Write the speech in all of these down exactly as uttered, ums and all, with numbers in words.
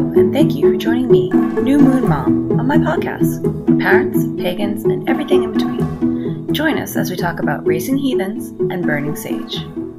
and thank you for joining me, New Moon Mom, on my podcast for parents, pagans, and everything in between. Join us as we talk about raising heathens and burning sage.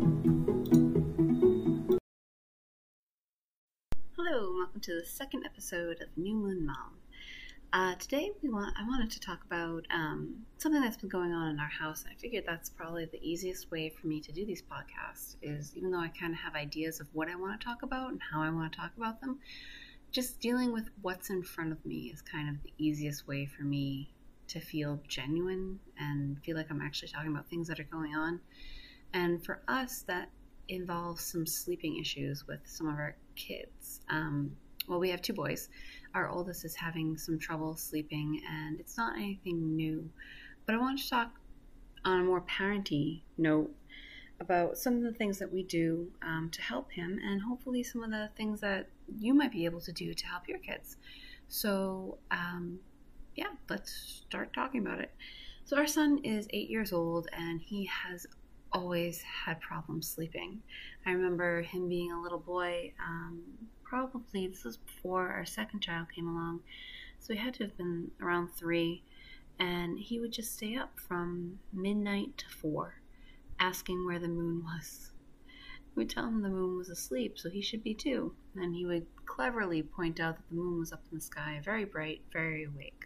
Hello, and welcome to the second episode of New Moon Mom. Uh, today we want I wanted to talk about um, something that's been going on in our house. I figured that's probably the easiest way for me to do these podcasts is, even though I kind of have ideas of what I want to talk about and how I want to talk about them, just dealing with what's in front of me is kind of the easiest way for me to feel genuine and feel like I'm actually talking about things that are going on. And for us, that involves some sleeping issues with some of our kids. Um, well, we have two boys. Our oldest is having some trouble sleeping, and it's not anything new. But I want to talk on a more parenty note about some of the things that we do um, to help him, and hopefully some of the things that you might be able to do to help your kids. So, um, yeah, let's start talking about it. So our son is eight years old, and he has always had problems sleeping. I remember him being a little boy, um, probably this was before our second child came along, so he had to have been around three, and he would just stay up from midnight to four asking where the moon was. We would tell him the moon was asleep, so he should be too, and he would cleverly point out that the moon was up in the sky, very bright, very awake.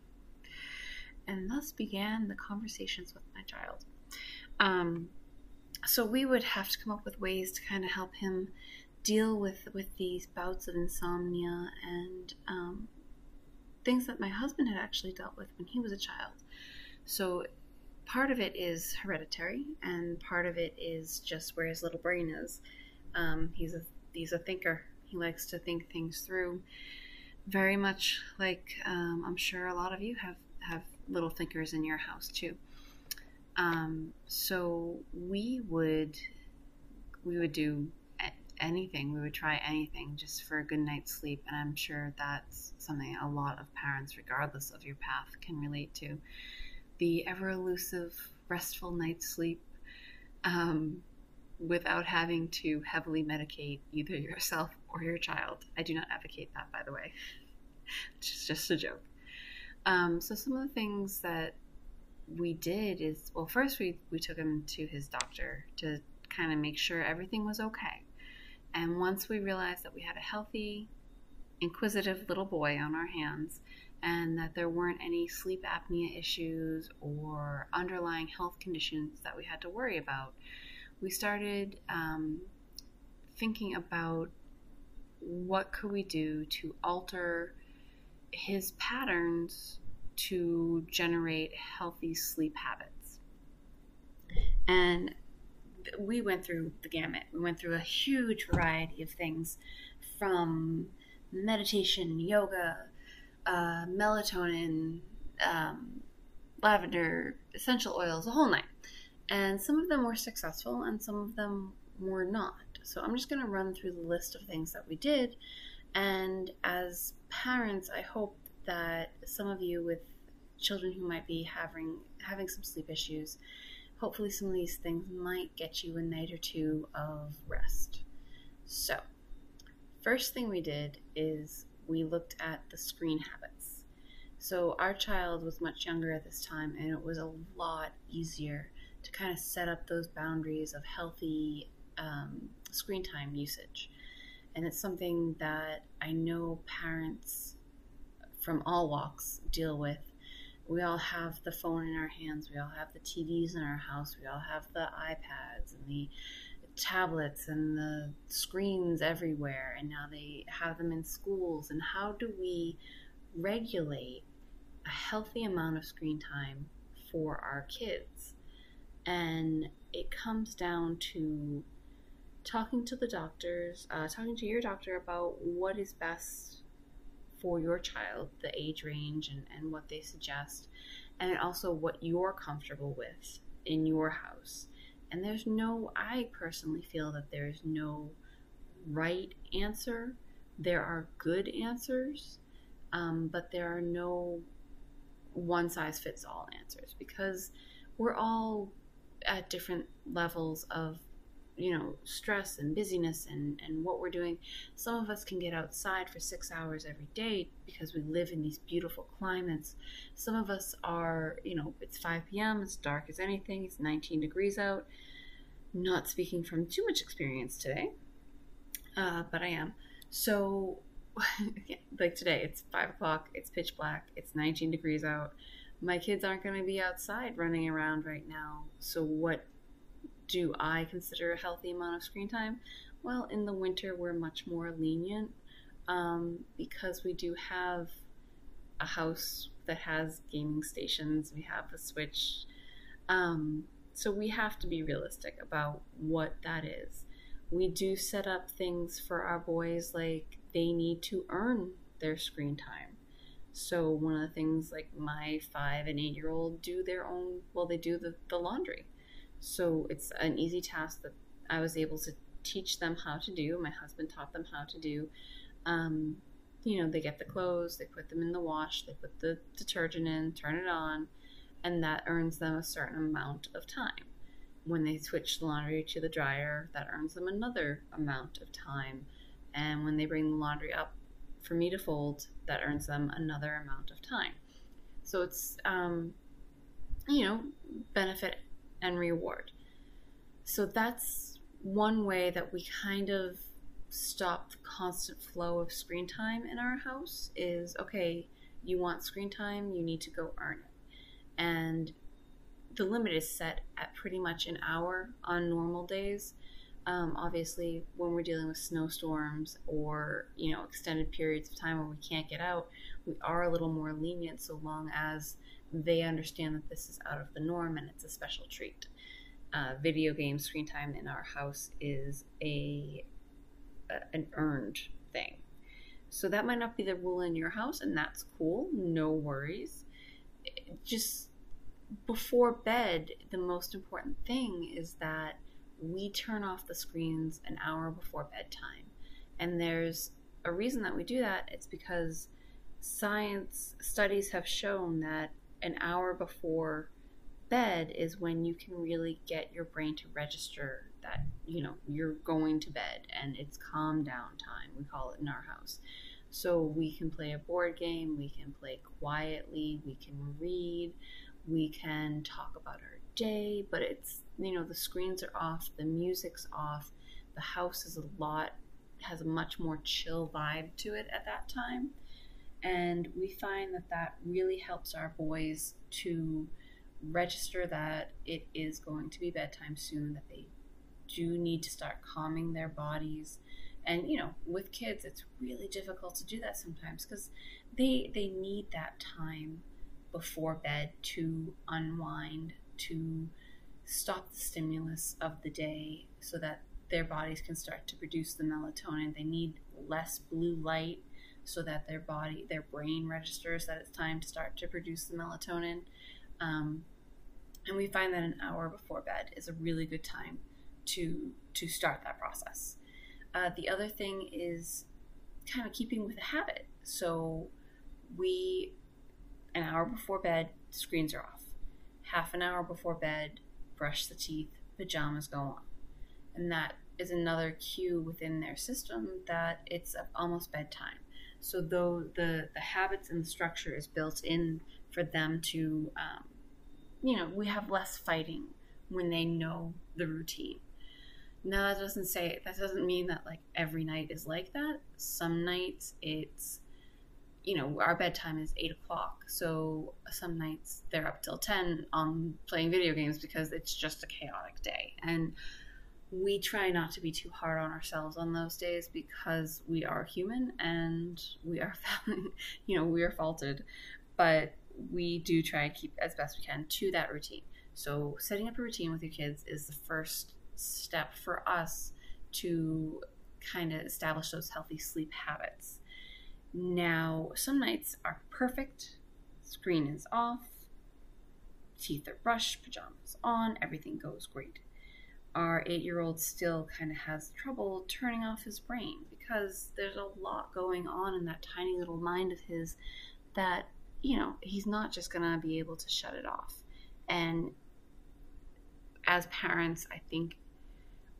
And thus began the conversations with my child. Um, so we would have to come up with ways to kind of help him deal with, with these bouts of insomnia and um, things that my husband had actually dealt with when he was a child. So part of it is hereditary, and part of it is just where his little brain is. Um, he's a he's a thinker. He likes to think things through, very much like um, I'm sure a lot of you have, have little thinkers in your house too. Um, so we would we would do anything. We would try anything just for a good night's sleep, and I'm sure that's something a lot of parents, regardless of your path, can relate to. The ever elusive, restful night's sleep um, without having to heavily medicate either yourself or your child. I do not advocate that, by the way. It's just a joke. Um, so some of the things that we did is, well, first we, we took him to his doctor to kind of make sure everything was okay. And once we realized that we had a healthy, inquisitive little boy on our hands, and that there weren't any sleep apnea issues or underlying health conditions that we had to worry about, we started um, thinking about what could we do to alter his patterns to generate healthy sleep habits. And we went through the gamut. We went through a huge variety of things, from meditation, yoga, uh, melatonin, um, lavender, essential oils, the whole nine. And some of them were successful and some of them were not. So I'm just going to run through the list of things that we did. And as parents, I hope that some of you with children who might be having having some sleep issues, hopefully some of these things might get you a night or two of rest. So, first thing we did is we looked at the screen habits. So our child was much younger at this time, and it was a lot easier to kind of set up those boundaries of healthy um, screen time usage. And it's something that I know parents from all walks deal with. We all have the phone in our hands. We all have the T Vs in our house. We all have the iPads and the tablets and the screens everywhere. And now they have them in schools. And how do we regulate a healthy amount of screen time for our kids? And it comes down to talking to the doctors, uh, talking to your doctor about what is best for your child, the age range and, and what they suggest, and also what you're comfortable with in your house. And there's no, I personally feel that there's no right answer. There are good answers, um, but there are no one-size-fits-all answers, because we're all at different levels of you know, stress and busyness and, and what we're doing, some of us can get outside for six hours every day because we live in these beautiful climates. Some of us are, you know, it's five p.m., it's dark as anything, it's nineteen degrees out. Not speaking from too much experience today, uh, but I am. So, yeah, like today, it's five o'clock, it's pitch black, it's nineteen degrees out. My kids aren't going to be outside running around right now. So what do I consider a healthy amount of screen time? Well, in the winter, we're much more lenient um, because we do have a house that has gaming stations. We have a Switch. Um, so we have to be realistic about what that is. We do set up things for our boys, like they need to earn their screen time. So one of the things, like my five and eight year old do their own, well, they do the, the laundry. So it's an easy task that I was able to teach them how to do. My husband taught them how to do. Um, you know, they get the clothes, they put them in the wash, they put the detergent in, turn it on, and that earns them a certain amount of time. When they switch the laundry to the dryer, that earns them another amount of time. And when they bring the laundry up for me to fold, that earns them another amount of time. So it's, um, you know, benefit and reward. So that's one way that we kind of stop the constant flow of screen time in our house is, okay, you want screen time, you need to go earn it. And the limit is set at pretty much an hour on normal days. Um, obviously, when we're dealing with snowstorms or, you know, extended periods of time where we can't get out, we are a little more lenient so long as they understand that this is out of the norm and it's a special treat. Uh, video game screen time in our house is a, a an earned thing. So that might not be the rule in your house, and that's cool. No worries. Just before bed, the most important thing is that we turn off the screens an hour before bedtime. And there's a reason that we do that. It's because science studies have shown that an hour before bed is when you can really get your brain to register that, you know, you're going to bed and it's calm down time, we call it in our house. So we can play a board game, we can play quietly, we can read, we can talk about our day, but it's, you know, the screens are off, the music's off, the house is a lot, has a much more chill vibe to it at that time. And we find that that really helps our boys to register that it is going to be bedtime soon, that they do need to start calming their bodies. And, you know, with kids, it's really difficult to do that sometimes because they they need that time before bed to unwind, to stop the stimulus of the day so that their bodies can start to produce the melatonin. They need less blue light so that their body, their brain registers that it's time to start to produce the melatonin. Um, and we find that an hour before bed is a really good time to to start that process. Uh, the other thing is kind of keeping with a habit. So we, an hour before bed, screens are off. Half an hour before bed, brush the teeth, pajamas go on. And that is another cue within their system that it's almost bedtime. So though the, the habits and the structure is built in for them to, um, you know, we have less fighting when they know the routine. Now that doesn't say, that doesn't mean that like every night is like that. Some nights it's, you know, our bedtime is eight o'clock. So some nights they're up till ten on playing video games because it's just a chaotic day. And we try not to be too hard on ourselves on those days because we are human and we are, you know, we are faulted. But we do try and keep as best we can to that routine. So setting up a routine with your kids is the first step for us to kind of establish those healthy sleep habits. Now, some nights are perfect. Screen is off, teeth are brushed, pajamas on, everything goes great. Our eight-year-old still kind of has trouble turning off his brain because there's a lot going on in that tiny little mind of his that, you know, he's not just going to be able to shut it off. And as parents, I think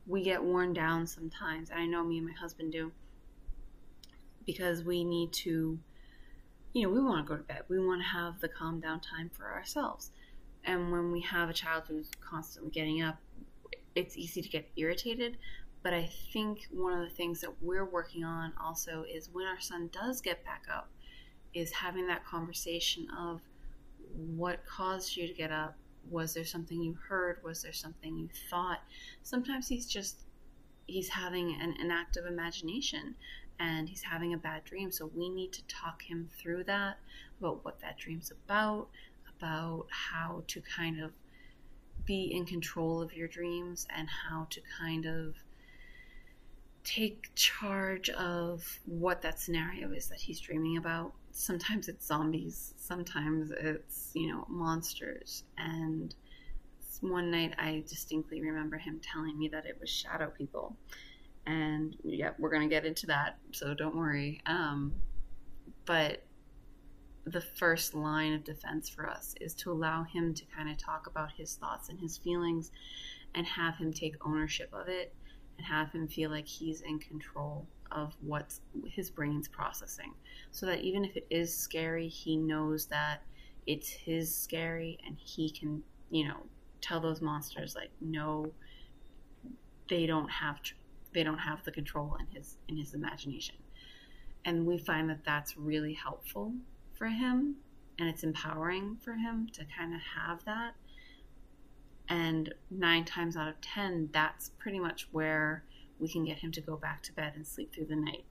we get worn down sometimes, and I know me and my husband do, because we need to, you know, we want to go to bed. We want to have the calm down time for ourselves. And when we have a child who's constantly getting up, it's easy to get irritated. But I think one of the things that we're working on also is when our son does get back up, is having that conversation of what caused you to get up. Was there something you heard? Was there something you thought? Sometimes he's just, he's having an, an active imagination and he's having a bad dream. So we need to talk him through that, about what that dream's about, about how to kind of be in control of your dreams and how to kind of take charge of what that scenario is that he's dreaming about. Sometimes it's zombies, sometimes it's, you know, monsters. And one night I distinctly remember him telling me that it was shadow people. And yeah, we're going to get into that, so don't worry. Um, but the first line of defense for us is to allow him to kind of talk about his thoughts and his feelings and have him take ownership of it and have him feel like he's in control of what his brain's processing, so that even if it is scary, he knows that it's his scary and he can, you know, tell those monsters like, no, they don't have they don't have the control in his in his imagination. And we find that that's really helpful for him, and it's empowering for him to kind of have that. And nine times out of ten, that's pretty much where we can get him to go back to bed and sleep through the night.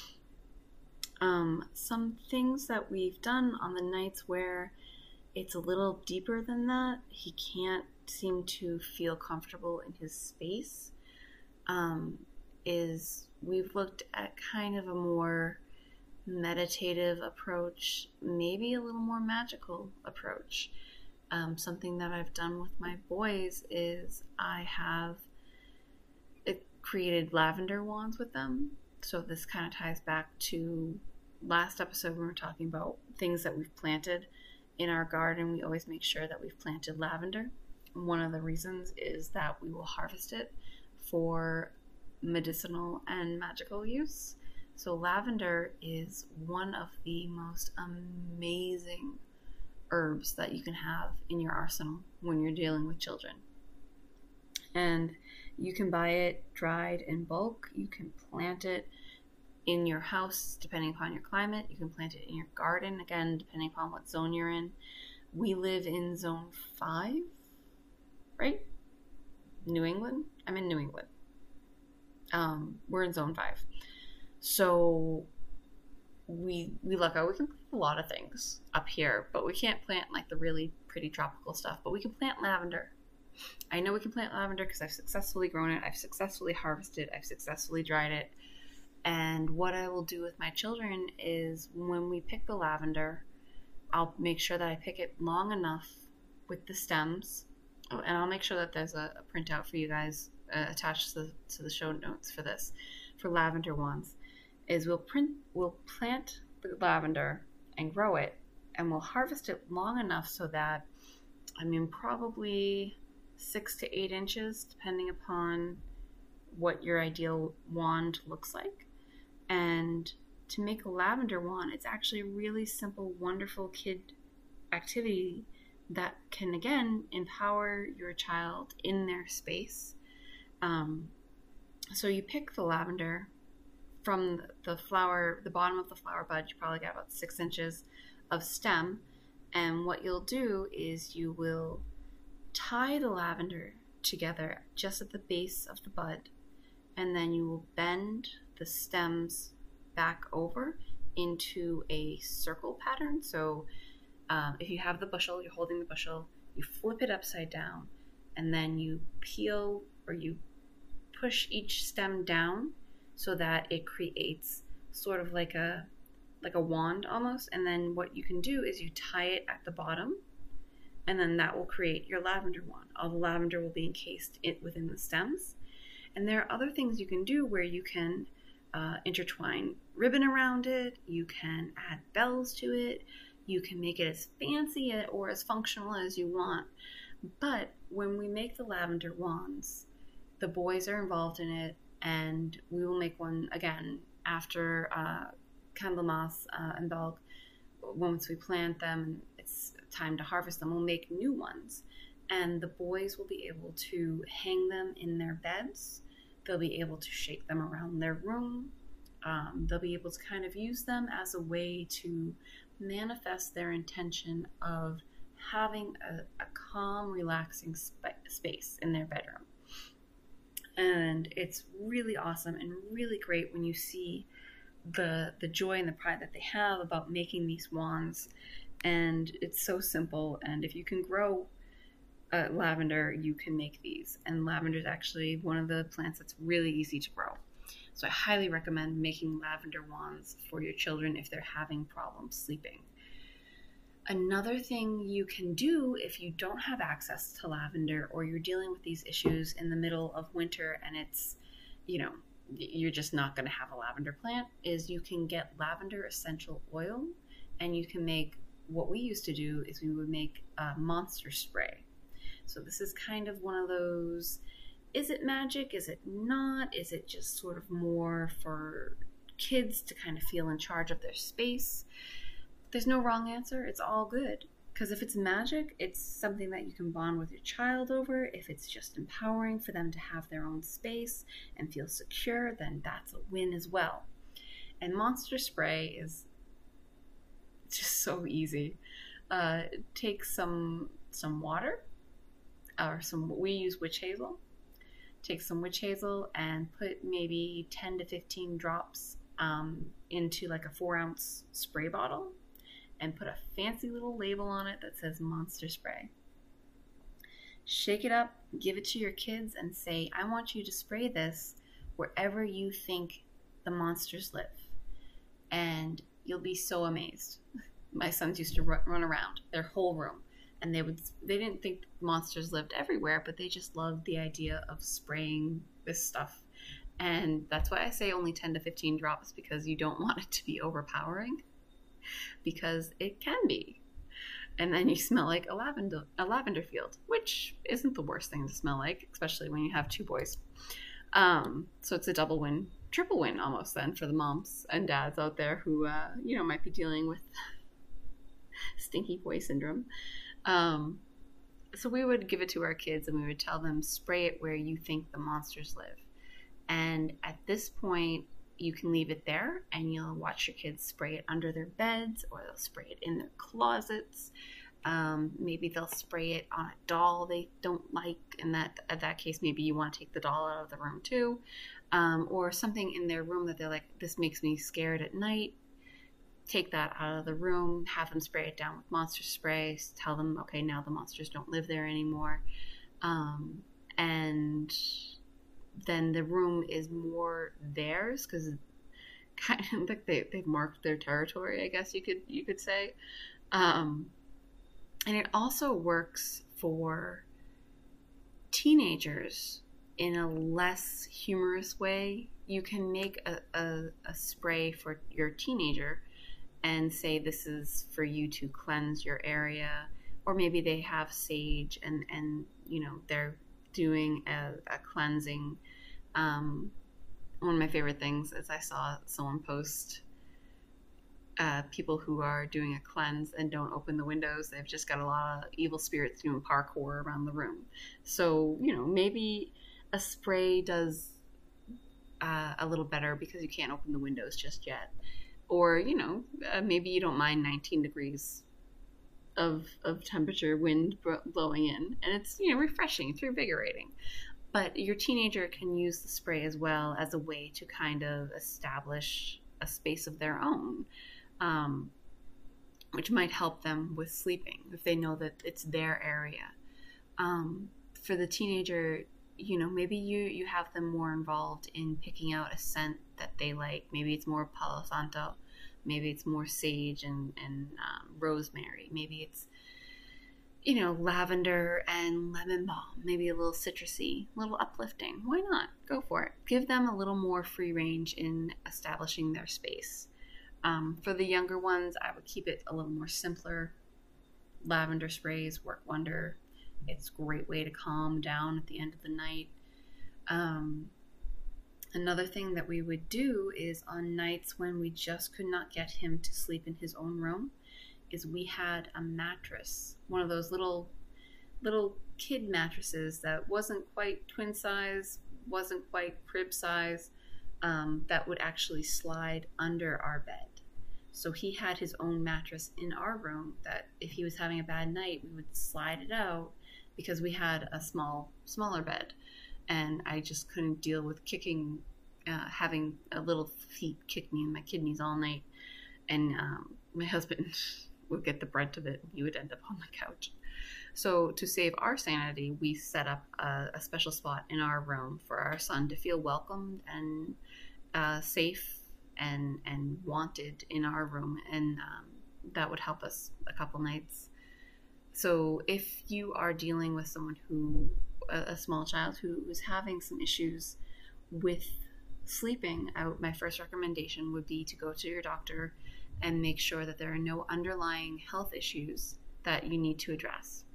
Um, some things that we've done on the nights where it's a little deeper than that, he can't seem to feel comfortable in his space, um, is we've looked at kind of a more meditative approach, maybe a little more magical approach. Um, something that I've done with my boys is I have it created lavender wands with them. So this kind of ties back to last episode. We were talking about things that we've planted in our garden. We always make sure that we've planted lavender. One of the reasons is that we will harvest it for medicinal and magical use. So lavender is one of the most amazing herbs that you can have in your arsenal when you're dealing with children. And you can buy it dried in bulk. You can plant it in your house depending upon your climate. You can plant it in your garden, again, depending upon what zone you're in. We live in zone five, right? New England? I'm in New England. Um, we're in zone five. So we we luck out. We can plant a lot of things up here, but we can't plant like the really pretty tropical stuff. But we can plant lavender. I know we can plant lavender because I've successfully grown it. I've successfully harvested. I've successfully dried it. And what I will do with my children is when we pick the lavender, I'll make sure that I pick it long enough with the stems. Oh, and I'll make sure that there's a, a printout for you guys uh, attached to the, to the show notes for this, for lavender wands. Is we'll print, we'll plant the lavender and grow it, and we'll harvest it long enough so that, I mean, probably six to eight inches, depending upon what your ideal wand looks like. And to make a lavender wand, it's actually a really simple, wonderful kid activity that can, again, empower your child in their space. Um, so you pick the lavender from the flower, the bottom of the flower bud. You probably got about six inches of stem. And what you'll do is you will tie the lavender together just at the base of the bud. And then you will bend the stems back over into a circle pattern. So um, if you have the bushel, you're holding the bushel, you flip it upside down, and then you peel or you push each stem down so that it creates sort of like a like a wand almost. And then what you can do is you tie it at the bottom, and then that will create your lavender wand. All the lavender will be encased in, within the stems. And there are other things you can do where you can uh, intertwine ribbon around it, you can add bells to it, you can make it as fancy or as functional as you want. But when we make the lavender wands, the boys are involved in it, and we will make one again after uh, Candlemas uh, and Belg. Once we plant them, it's time to harvest them, we'll make new ones. And the boys will be able to hang them in their beds. They'll be able to shake them around their room. Um, they'll be able to kind of use them as a way to manifest their intention of having a, a calm, relaxing sp- space in their bedroom. And it's really awesome and really great when you see the the joy and the pride that they have about making these wands. And it's so simple, and if you can grow uh, lavender, you can make these. And lavender is actually one of the plants that's really easy to grow, so I highly recommend making lavender wands for your children if they're having problems sleeping. Another thing you can do if you don't have access to lavender, or you're dealing with these issues in the middle of winter and it's, you know, you're just not going to have a lavender plant, is you can get lavender essential oil, and you can make, what we used to do is we would make a monster spray. So this is kind of one of those, is it magic? Is it not? Is it just sort of more for kids to kind of feel in charge of their space? There's no wrong answer. It's all good. Because if it's magic, it's something that you can bond with your child over. If it's just empowering for them to have their own space and feel secure, then that's a win as well. And Monster Spray is just so easy. Uh, take some some water, or some, we use witch hazel. Take some witch hazel and put maybe ten to fifteen drops um, into like a four ounce spray bottle, and put a fancy little label on it that says Monster Spray. Shake it up, give it to your kids, and say, I want you to spray this wherever you think the monsters live. And you'll be so amazed. My sons used to run around their whole room, and they would they didn't think monsters lived everywhere, but they just loved the idea of spraying this stuff. And that's why I say only ten to fifteen drops, because you don't want it to be overpowering, because it can be. And then you smell like a lavender a lavender field, which isn't the worst thing to smell like, especially when you have two boys. Um, so it's a double win, triple win almost then for the moms and dads out there who, uh, you know, might be dealing with stinky boy syndrome. Um, so we would give it to our kids, and we would tell them, spray it where you think the monsters live. And at this point, you can leave it there, and you'll watch your kids spray it under their beds, or they'll spray it in their closets. Um, maybe they'll spray it on a doll they don't like. In that, in that case, maybe you want to take the doll out of the room too. Um, or something in their room that they're like, this makes me scared at night. Take that out of the room, have them spray it down with monster spray, tell them, okay, now the monsters don't live there anymore. Um, and then the room is more theirs, because kind of like they, they've marked their territory, I guess you could you could say. Um, and it also works for teenagers in a less humorous way. You can make a, a, a spray for your teenager and say, this is for you to cleanse your area. Or maybe they have sage, and, and you know, they're doing a, a cleansing. Um, one of my favorite things is I saw someone post uh, people who are doing a cleanse and don't open the windows. They've just got a lot of evil spirits doing parkour around the room. So, you know, maybe a spray does uh, a little better because you can't open the windows just yet. Or, you know, uh, maybe you don't mind nineteen degrees of of temperature, wind blowing in, and it's, you know, refreshing, it's invigorating. But your teenager can use the spray as well as a way to kind of establish a space of their own, um, which might help them with sleeping if they know that it's their area. Um, for the teenager, you know, maybe you, you have them more involved in picking out a scent that they like. Maybe it's more Palo Santo. Maybe it's more sage and, and um, rosemary. Maybe it's, you know, lavender and lemon balm. Maybe a little citrusy, a little uplifting. Why not? Go for it. Give them a little more free range in establishing their space. Um, for the younger ones, I would keep it a little more simpler. Lavender sprays work wonder. It's a great way to calm down at the end of the night. Um, another thing that we would do is on nights when we just could not get him to sleep in his own room, is we had a mattress, one of those little little kid mattresses that wasn't quite twin size, wasn't quite crib size, um, that would actually slide under our bed. So he had his own mattress in our room that if he was having a bad night, we would slide it out because we had a small, smaller bed. And I just couldn't deal with kicking, uh, having a little feet kick me in my kidneys all night. And um, my husband would get the brunt of it, and he would end up on the couch. So to save our sanity, we set up a, a special spot in our room for our son to feel welcomed and uh, safe and and wanted in our room, and um, that would help us a couple nights. So if you are dealing with someone who, a, a small child who is having some issues with sleeping out, my first recommendation would be to go to your doctor and make sure that there are no underlying health issues that you need to address.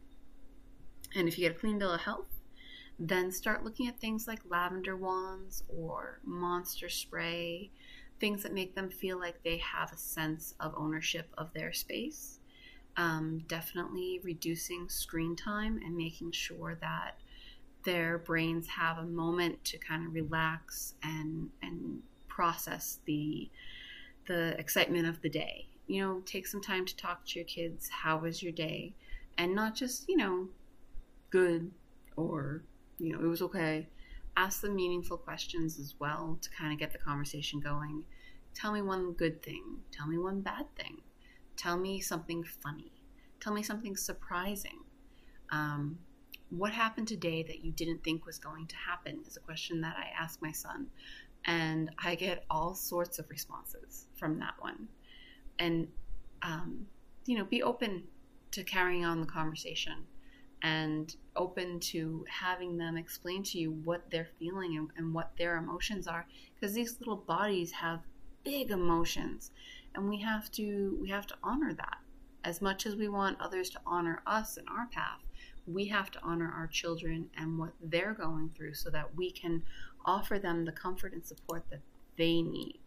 And if you get a clean bill of health, then start looking at things like lavender wands or monster spray, things that make them feel like they have a sense of ownership of their space. Um, definitely reducing screen time and making sure that their brains have a moment to kind of relax and and process the the excitement of the day. You know, take some time to talk to your kids. How was your day? And not just, you know, good or, you know, it was okay. Ask them meaningful questions as well to kind of get the conversation going. Tell me one good thing. Tell me one bad thing. Tell me something funny. Tell me something surprising. Um, what happened today that you didn't think was going to happen is a question that I ask my son. And I get all sorts of responses from that one. And, um, you know, be open to carrying on the conversation and open to having them explain to you what they're feeling and, and what their emotions are, because these little bodies have big emotions, and we have to we have to honor that. As much as we want others to honor us and our path, we have to honor our children and what they're going through so that we can offer them the comfort and support that they need.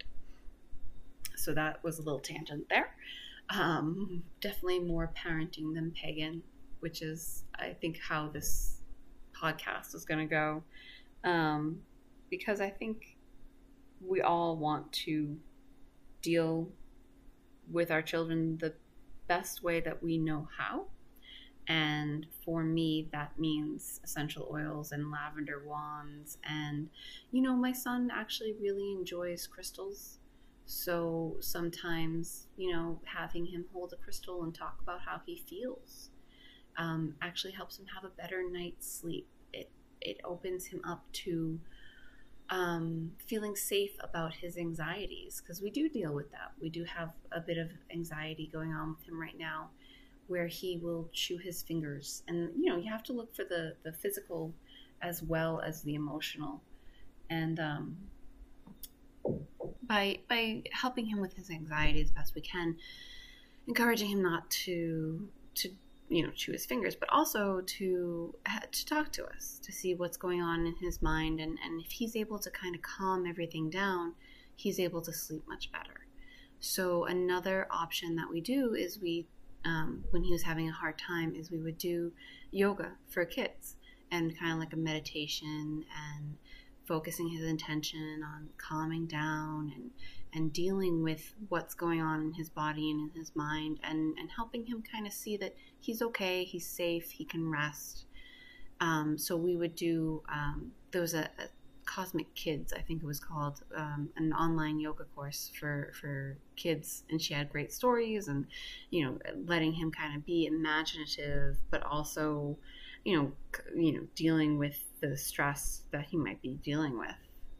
So that was a little tangent there. Um, definitely more parenting than pagan, which is, I think, how this podcast is going to go. Um, because I think we all want to deal with our children the best way that we know how. And for me, that means essential oils and lavender wands. And, you know, my son actually really enjoys crystals. So sometimes, you know, having him hold a crystal and talk about how he feels Um, actually helps him have a better night's sleep. It it opens him up to um, feeling safe about his anxieties, because we do deal with that. We do have a bit of anxiety going on with him right now, where he will chew his fingers, and you know you have to look for the the physical as well as the emotional, and um, by by helping him with his anxiety as best we can, encouraging him not to to you know, chew his fingers, but also to to talk to us, to see what's going on in his mind. And, and if he's able to kind of calm everything down, he's able to sleep much better. So another option that we do is we, um, when he was having a hard time, is we would do yoga for kids and kind of like a meditation and focusing his intention on calming down and and dealing with what's going on in his body and in his mind, and, and helping him kind of see that he's okay, he's safe, he can rest. Um, so we would do, um, there was a, a Cosmic Kids, I think it was called, um, an online yoga course for, for kids, and she had great stories and, you know, letting him kind of be imaginative, but also, you know, you know, dealing with the stress that he might be dealing with.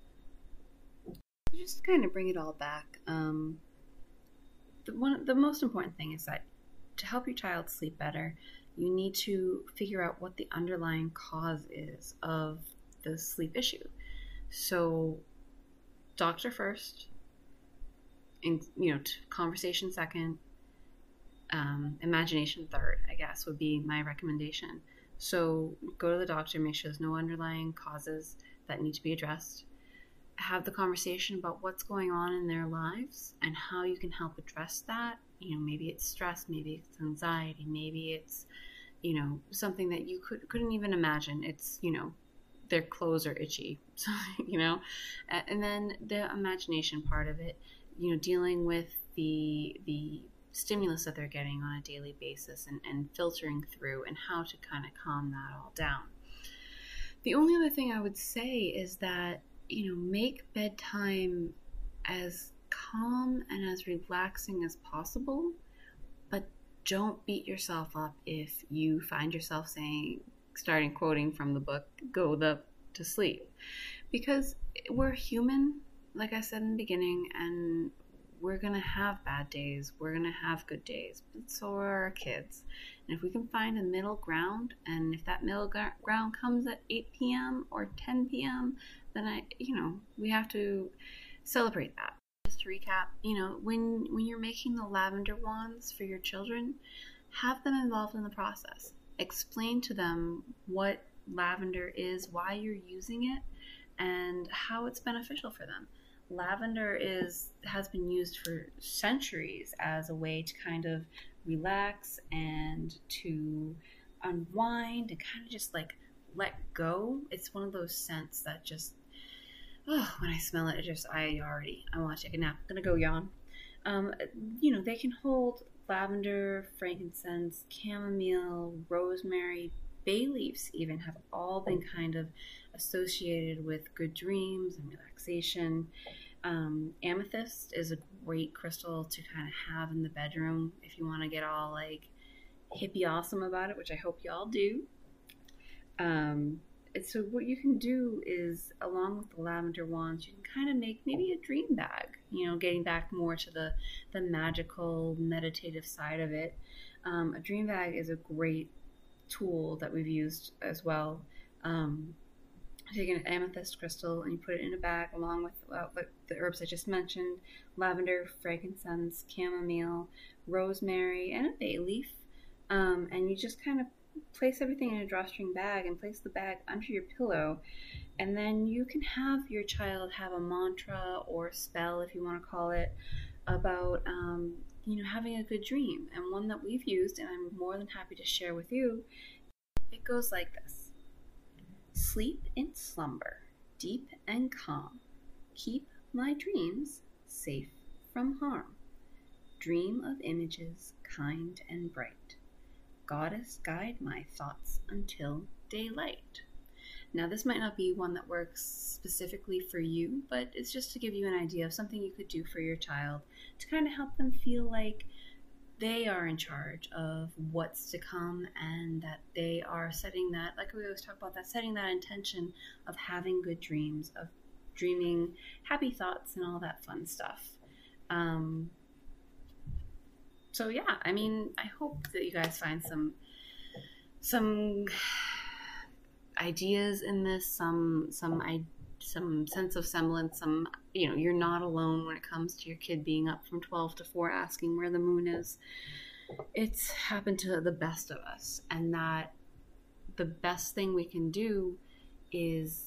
Just to kind of bring it all back, um, the, one, the most important thing is that to help your child sleep better, you need to figure out what the underlying cause is of the sleep issue. So, doctor first, and you know, conversation second, um, imagination third, I guess, would be my recommendation. So, go to the doctor, make sure there's no underlying causes. that need to be addressed. Have the conversation about what's going on in their lives and how you can help address that. You know, maybe it's stress, maybe it's anxiety, maybe it's, you know, something that you could, couldn't even imagine. It's, you know, their clothes are itchy, so, you know, and then the imagination part of it, you know, dealing with the, the stimulus that they're getting on a daily basis and, and filtering through and how to kind of calm that all down. The only other thing I would say is that, you know, make bedtime as calm and as relaxing as possible, but don't beat yourself up if you find yourself saying, starting quoting from the book, go the to sleep. Because we're human, like I said in the beginning, and we're going to have bad days. We're going to have good days. But so are our kids. And if we can find a middle ground, and if that middle ground comes at eight p.m. or ten p.m., then I, you know, we have to celebrate that. Just to recap, you know, when when you're making the lavender wands for your children, have them involved in the process. Explain to them what lavender is, why you're using it, and how it's beneficial for them. Lavender is has been used for centuries as a way to kind of relax and to unwind and kind of just like let go. It's one of those scents that just, oh, when I smell it, it just, I already, I want to take a nap. I'm going to go yawn. Um, you know, they can hold lavender, frankincense, chamomile, rosemary, bay leaves even have all been kind of associated with good dreams and relaxation. Um, amethyst is a great crystal to kind of have in the bedroom if you want to get all like hippie awesome about it, which I hope y'all do. Um, and so what you can do is, along with the lavender wands, you can kind of make maybe a dream bag, you know, getting back more to the, the magical, meditative side of it. Um, a dream bag is a great tool that we've used as well. Um, take an amethyst crystal and you put it in a bag along with uh, the herbs I just mentioned, lavender, frankincense, chamomile, rosemary, and a bay leaf. Um, and you just kind of place everything in a drawstring bag and place the bag under your pillow. And then you can have your child have a mantra or spell, if you want to call it, about um, you know, having a good dream. And one that we've used, and I'm more than happy to share with you, it goes like this. Sleep in slumber, deep and calm. Keep my dreams safe from harm. Dream of images kind and bright. Goddess, guide my thoughts until daylight. Now, this might not be one that works specifically for you, but it's just to give you an idea of something you could do for your child to kind of help them feel like they are in charge of what's to come and that they are setting that, like we always talk about, that setting that intention of having good dreams, of dreaming happy thoughts and all that fun stuff. Um, so yeah, I mean, I hope that you guys find some some ideas in this, some some I, some sense of semblance, some, you know, you're not alone when it comes to your kid being up from twelve to four asking where the moon is. It's happened to the best of us, and that the best thing we can do is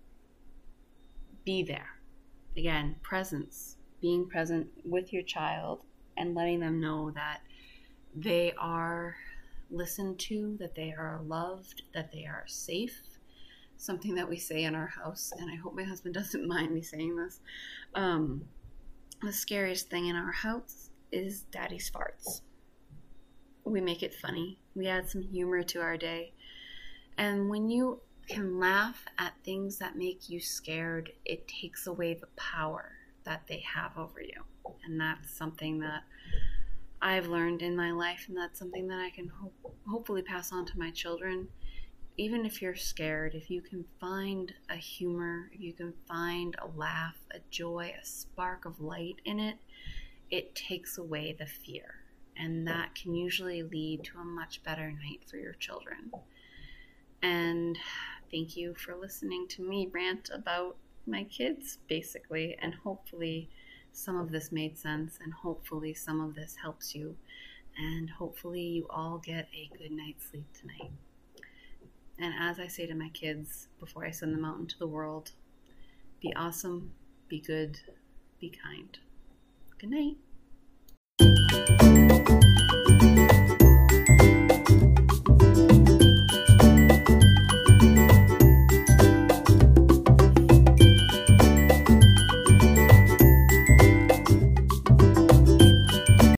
be there. Again, presence, being present with your child and letting them know that they are listened to, that they are loved, that they are safe. Something that we say in our house, and I hope my husband doesn't mind me saying this. Um, the scariest thing in our house is daddy's farts. We make it funny. We add some humor to our day. And when you can laugh at things that make you scared, it takes away the power that they have over you. And that's something that I've learned in my life, and that's something that I can ho- hopefully pass on to my children. Even if you're scared, if you can find a humor, if you can find a laugh, a joy, a spark of light in it, it takes away the fear. And that can usually lead to a much better night for your children. And thank you for listening to me rant about my kids, basically. And hopefully some of this made sense, and hopefully some of this helps you. And hopefully you all get a good night's sleep tonight. And as I say to my kids before I send them out into the world, be awesome, be good, be kind. Good night.